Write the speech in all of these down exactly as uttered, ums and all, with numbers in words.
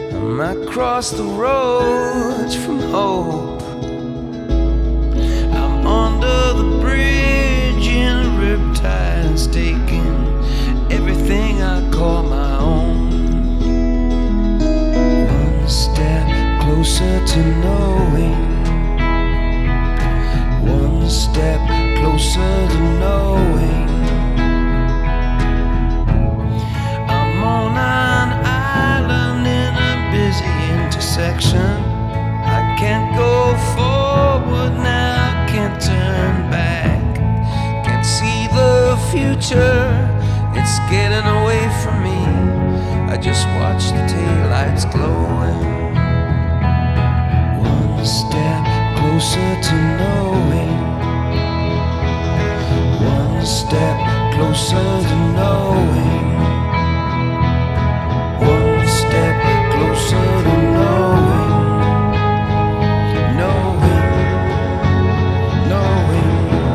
I'm across the road from hope. I'm under the bridge in a riptide, taking everything I call my own. One step closer to knowing. One step closer to knowing. I'm on an island in a busy intersection. I can't go forward now, I can't turn back. Can't see the future, it's getting away from me. I just watch the taillights glowing. One step closer to knowing. One step closer to knowing. One step closer to knowing. Knowing, knowing.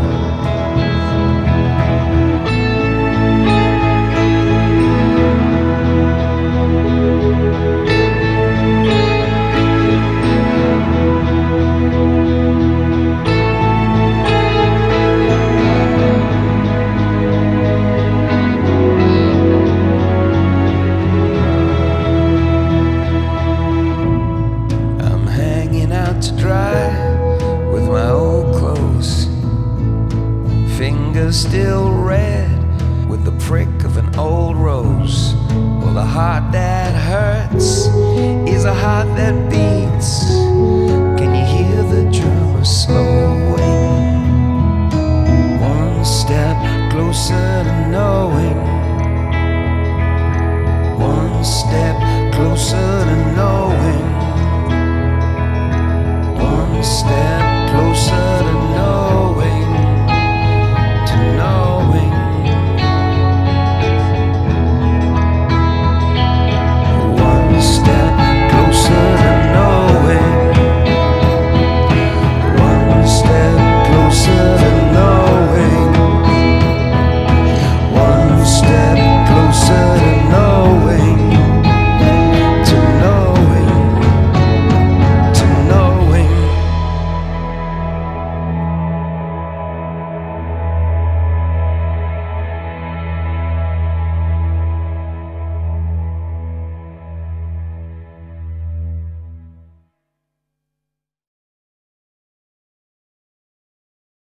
To dry with my old clothes, fingers still red with the prick of an old rose. Well, the heart that hurts is a heart that beats.